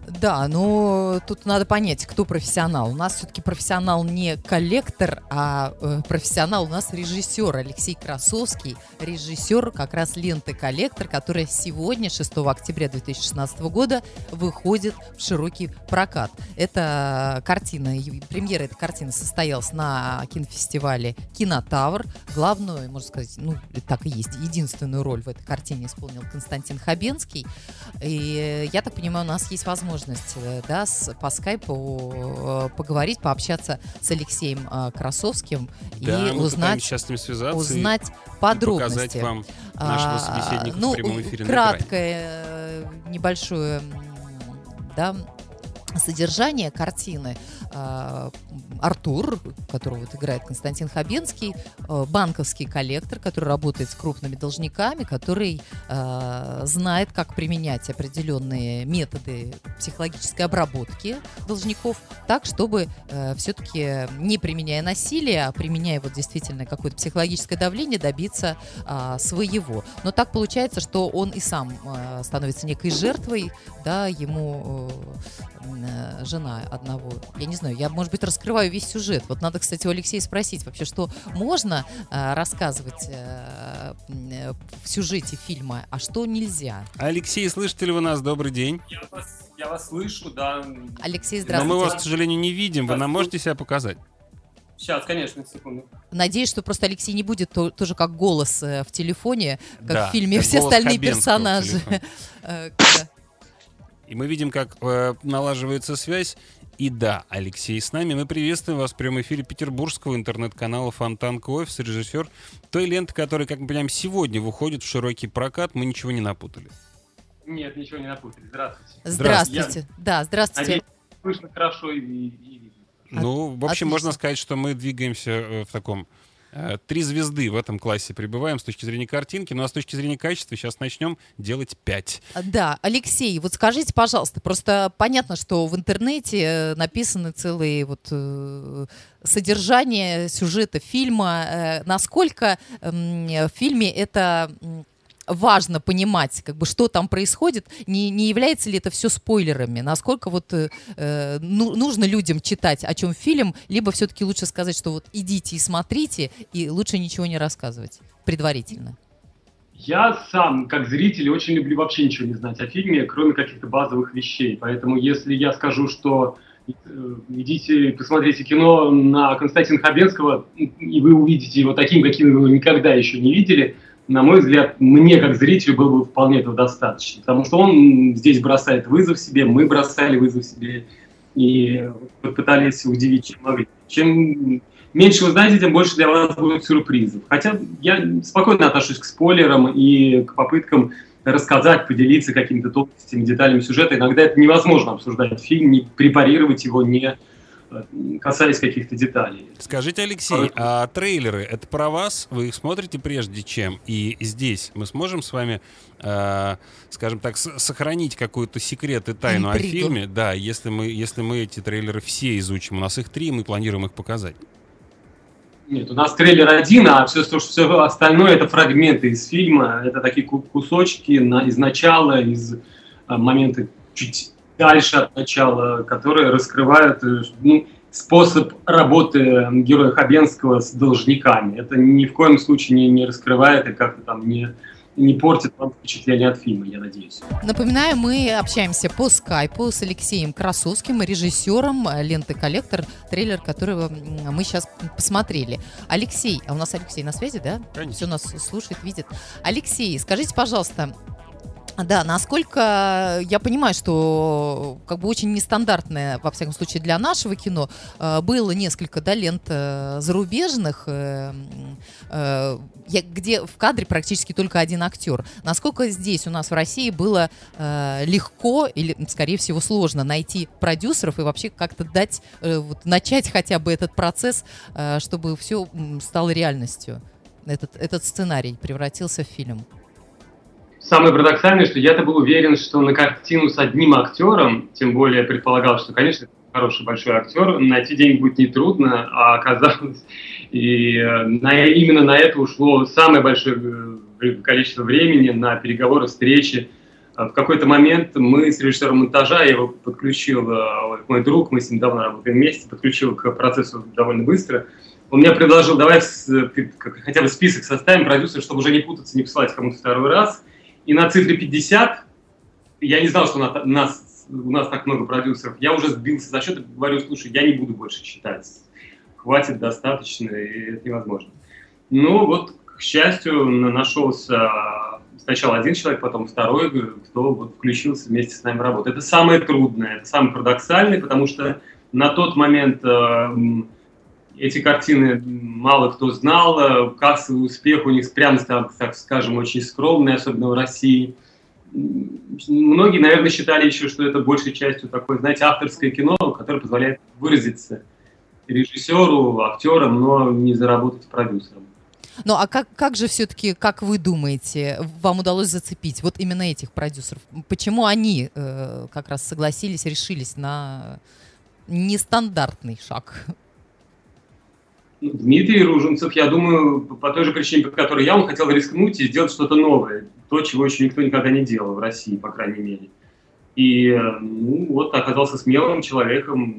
Да, но тут надо понять, кто профессионал. У нас все-таки профессионал не коллектор, а профессионал у нас режиссер Алексей Красовский, режиссер как раз ленты «Коллектор», которая сегодня, 6 октября 2016 года, выходит в широкий прокат. Это картина, премьера этой картины состоялась на кинофестивале «Кинотавр». Главную, можно сказать, ну, так и есть, единственную роль в этой картине исполнил Константин Хабенский. И я так понимаю, у нас есть возможность, да, по скайпу поговорить, пообщаться с Алексеем Красовским, да, и узнать подробности. Показать вам нашего собеседника в прямом эфире. Краткое, небольшое, да, содержание картины. Артур, которого вот играет Константин Хабенский, банковский коллектор, который работает с крупными должниками, который знает, как применять определенные методы психологической обработки должников так, чтобы все-таки, не применяя насилие, а применяя вот действительно какое-то психологическое давление, добиться своего. Но так получается, что он и сам становится некой жертвой, да, ему жена одного, я не знаю, я, может быть, раскрываю весь сюжет. Вот надо, кстати, у Алексея спросить вообще, что можно рассказывать в сюжете фильма, а что нельзя. Алексей, слышите ли вы нас? Добрый день. Я вас слышу, да. Алексей, здравствуйте. Но мы вас, к сожалению, не видим. Вы нам можете себя показать? Сейчас, конечно, секунду. Надеюсь, что просто Алексей не будет тоже как голос в телефоне, как да, в фильме как все остальные Хабенского персонажи. И мы видим, как налаживается связь. И да, Алексей с нами. Мы приветствуем вас в прямом эфире петербургского интернет-канала «Фонтанка Офис», режиссер той ленты, которая, как мы понимаем, сегодня выходит в широкий прокат. Мы ничего не напутали. Нет, ничего не напутали. Здравствуйте. Здравствуйте. Да, здравствуйте. Надеюсь, слышно хорошо и видно. Ну, в общем, Отлично. можно сказать, что мы двигаемся в таком... 3 звезды в этом классе прибываем с точки зрения картинки, ну а с точки зрения качества сейчас начнем делать 5. Да, Алексей, вот скажите, пожалуйста, просто понятно, что в интернете написаны целые вот содержание сюжета фильма. Насколько в фильме это важно понимать, как бы, что там происходит, не является ли это все спойлерами, насколько вот нужно людям читать, о чем фильм, либо все-таки лучше сказать, что вот идите и смотрите, и лучше ничего не рассказывать предварительно. Я сам, как зритель, очень люблю вообще ничего не знать о фильме, кроме каких-то базовых вещей, поэтому если я скажу, что идите, посмотрите кино на Константина Хабенского, и вы увидите его таким, каким вы его никогда еще не видели, на мой взгляд, мне, как зрителю, было бы вполне этого достаточно. Потому что он здесь бросает вызов себе, мы бросали вызов себе и пытались удивить, чем могли. Чем меньше вы знаете, тем больше для вас будет сюрпризов. Хотя я спокойно отношусь к спойлерам и к попыткам рассказать, поделиться какими-то тонкостями, деталями сюжета. Иногда это невозможно обсуждать фильм, не препарировать его, не касаясь каких-то деталей. Скажите, Алексей, а трейлеры, это про вас? Вы их смотрите прежде чем? И здесь мы сможем с вами, скажем так, сохранить какой-то секрет и тайну о фильме? Да, если мы эти трейлеры все изучим. У нас их 3, мы планируем их показать. Нет, у нас трейлер один, а все остальное это фрагменты из фильма. Это такие кусочки из начала, из момента чуть дальше от начала, которые раскрывают способ работы героя Хабенского с должниками. Это ни в коем случае не раскрывает и как-то там не портит вам впечатление от фильма, я надеюсь. Напоминаю, мы общаемся по скайпу с Алексеем Красовским, режиссером ленты «Коллектор», трейлер которого мы сейчас посмотрели. Алексей, а у нас Алексей на связи, да? Конечно. Все нас слушает, видит. Алексей, скажите, пожалуйста, да, насколько я понимаю, что как бы очень нестандартное, во всяком случае, для нашего кино, было несколько, да, лент зарубежных, где в кадре практически только один актер. Насколько здесь у нас в России было легко или, скорее всего, сложно найти продюсеров и вообще как-то дать, начать хотя бы этот процесс, чтобы все стало реальностью, этот сценарий превратился в фильм? Самое парадоксальное, что я-то был уверен, что на картину с одним актером, тем более предполагал, что, конечно, хороший большой актер, найти денег будет нетрудно, а оказалось, и именно на это ушло самое большое количество времени, на переговоры, встречи. В какой-то момент мы с режиссером монтажа, я его подключил, мой друг, мы с ним давно работаем вместе, подключил к процессу довольно быстро. Он мне предложил, давай хотя бы список составим продюсеров, чтобы уже не путаться, не посылать кому-то второй раз. И на цифре 50, я не знал, что у нас так много продюсеров, я уже сбился за счет и говорю, слушай, я не буду больше читать. Хватит, достаточно, и это невозможно. Ну вот, к счастью, нашелся сначала один человек, потом второй, кто вот включился вместе с нами в работу. Это самое трудное, это самое парадоксальное, потому что на тот момент эти картины мало кто знал, кассовый успех у них, прямо так скажем, очень скромный, особенно в России. Многие, наверное, считали еще, что это большей частью такое, знаете, авторское кино, которое позволяет выразиться режиссеру, актерам, но не заработать продюсером. Ну а как же все-таки, как вы думаете, вам удалось зацепить вот именно этих продюсеров? Почему они как раз согласились, решились на нестандартный шаг? Дмитрий Ружинцев, я думаю, по той же причине, по которой он хотел рискнуть и сделать что-то новое. То, чего еще никто никогда не делал в России, по крайней мере. И вот оказался смелым человеком,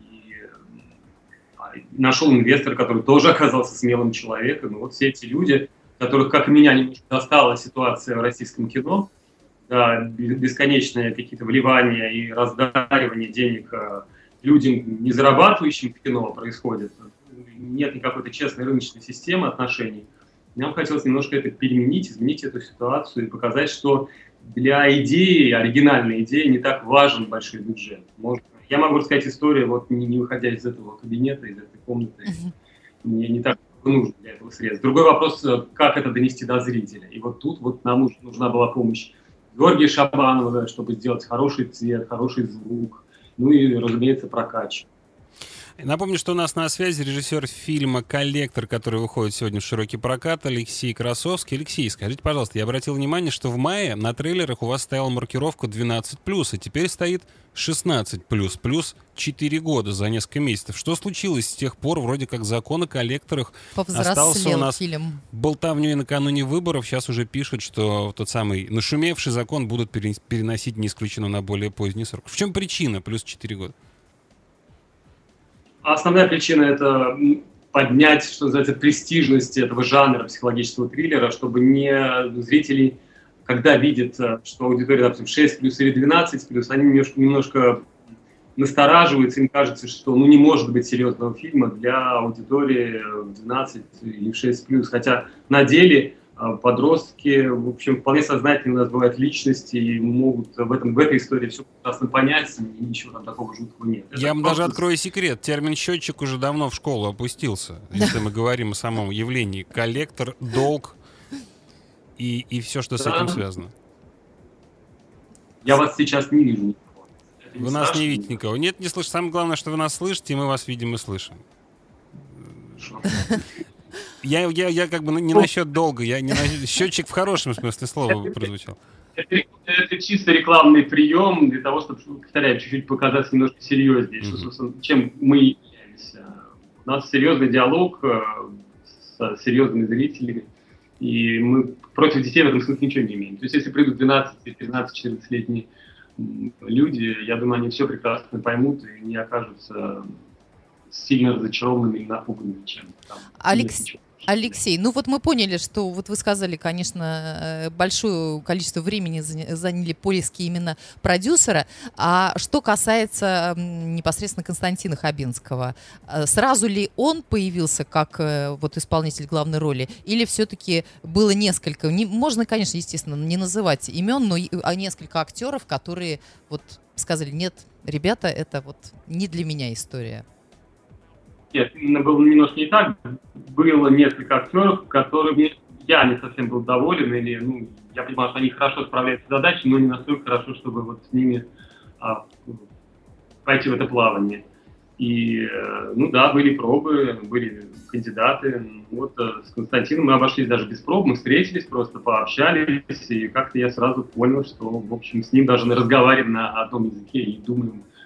нашел инвестора, который тоже оказался смелым человеком. И вот все эти люди, которых, как и меня, немножко достала ситуация в российском кино, да, бесконечные какие-то вливания и раздаривание денег людям, не зарабатывающим в кино, происходит. Нет никакой честной рыночной системы отношений. Нам хотелось немножко это переменить, изменить эту ситуацию и показать, что для идеи, оригинальной идеи, не так важен большой бюджет. Я могу рассказать историю, вот не выходя из этого кабинета, из этой комнаты. Мне не так нужно для этого средств. Другой вопрос, как это донести до зрителя. И вот тут вот нам нужна была помощь Георгия Шабанова, чтобы сделать хороший цвет, хороший звук, ну и, разумеется, прокачку. Напомню, что у нас на связи режиссер фильма «Коллектор», который выходит сегодня в широкий прокат, Алексей Красовский. Алексей, скажите, пожалуйста, я обратил внимание, что в мае на трейлерах у вас стояла маркировка 12+, а теперь стоит 16+, плюс 4 года за несколько месяцев. Что случилось с тех пор? Вроде как закон о коллекторах остался у нас болтовней накануне выборов. Сейчас уже пишут, что тот самый нашумевший закон будут переносить, не исключено, на более поздний срок. В чем причина плюс 4 года? Основная причина – это поднять, что называется, престижность этого жанра психологического триллера, чтобы зрители, когда видят, что аудитория, допустим, 6+ или 12+, они немножко настораживаются, им кажется, что не может быть серьезного фильма для аудитории в 12 или в 6+. Хотя на деле подростки, в общем, вполне сознательно у нас бывают личности и могут в этой истории все прекрасно понять, и ничего там такого жуткого нет. Я вам даже открою секрет. Термин «счетчик» уже давно в школу опустился, если мы говорим о самом явлении. Коллектор, долг и все, что с этим связано. Я вас сейчас не вижу никого. Вы нас не видите никого. Нет, не слышите. Самое главное, что вы нас слышите, и мы вас видим и слышим. Я как бы не насчет долга, счетчик в хорошем смысле слова прозвучал. Это чисто рекламный прием для того, чтобы, повторяю, чуть-чуть показаться немножко серьезнее, чем мы являемся. У нас серьезный диалог с серьезными зрителями, и мы против детей в этом смысле ничего не имеем. То есть если придут 12, 13, 14-летние люди, я думаю, они все прекрасно поймут и не окажутся сильно разочарованными и напуганными чем-то. Алексей, ну вот мы поняли, что вот вы сказали, конечно, большое количество времени заняли поиски именно продюсера. А что касается непосредственно Константина Хабенского, сразу ли он появился как вот исполнитель главной роли, или все-таки было несколько? Можно, конечно, естественно, не называть имен, но несколько актеров, которые вот сказали: нет, ребята, это вот не для меня история. Нет, было немножко не так. Было несколько актеров, которыми я не совсем был доволен, или я понимал, что они хорошо справляются с задачей, но не настолько хорошо, чтобы вот с ними пойти в это плавание. И, были пробы, были кандидаты. Вот с Константином мы обошлись даже без проб, мы встретились, просто пообщались, и как-то я сразу понял, что, в общем, с ним даже разговариваем на одном языке и думаем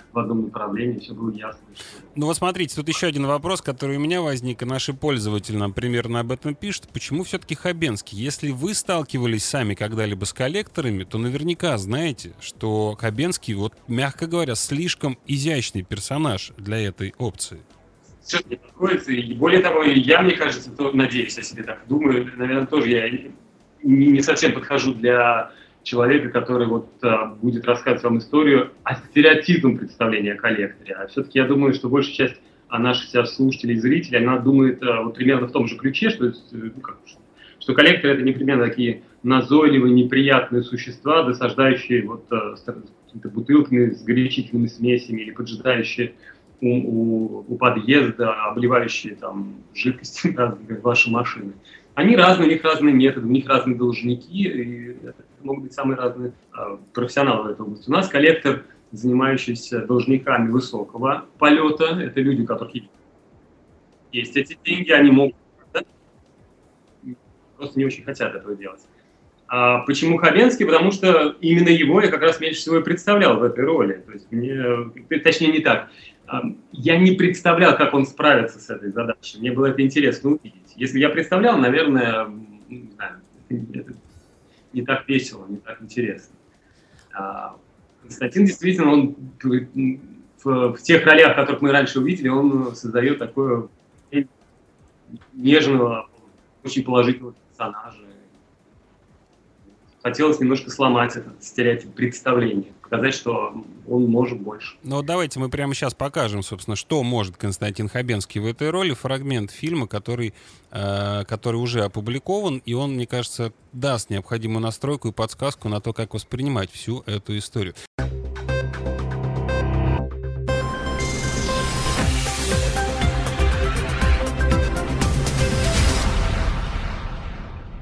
в одном направлении, все было ясно. Ну вот смотрите, тут еще один вопрос, который у меня возник, и наши пользователи нам примерно об этом пишут. Почему все-таки Хабенский? Если вы сталкивались сами когда-либо с коллекторами, то наверняка знаете, что Хабенский, вот мягко говоря, слишком изящный персонаж для этой опции. Все не подходит, и более того, я, мне кажется, то, надеюсь, я себе так думаю, наверное, тоже я не совсем подхожу для человека, который вот будет рассказывать вам историю о стереотипном представлении о коллекторе. А все-таки я думаю, что большая часть наших слушателей и зрителей, она думает вот примерно в том же ключе, что коллекторы — это непременно такие назойливые, неприятные существа, досаждающие вот с какими-то бутылками с горячительными смесями или поджидающие у подъезда, обливающие там жидкости ваши машины. Они разные, у них разные методы, у них разные должники, и это могут быть самые разные профессионалы в этой области. У нас коллектор, занимающийся должниками высокого полета, это люди, у которых есть эти деньги, они могут, да? Просто не очень хотят этого делать. А почему Хабенский? Потому что именно его я как раз меньше всего и представлял в этой роли. То есть точнее не так. Я не представлял, как он справится с этой задачей. Мне было это интересно увидеть. Если я представлял, наверное, не знаю, это не так весело, не так интересно. Константин действительно, он в тех ролях, которых мы раньше увидели, он создает такое нежного, очень положительного персонажа. Хотелось немножко сломать этот стереотип представления, показать, что он может больше. Ну, давайте мы прямо сейчас покажем, собственно, что может Константин Хабенский в этой роли. Фрагмент фильма, который уже опубликован, и он, мне кажется, даст необходимую настройку и подсказку на то, как воспринимать всю эту историю.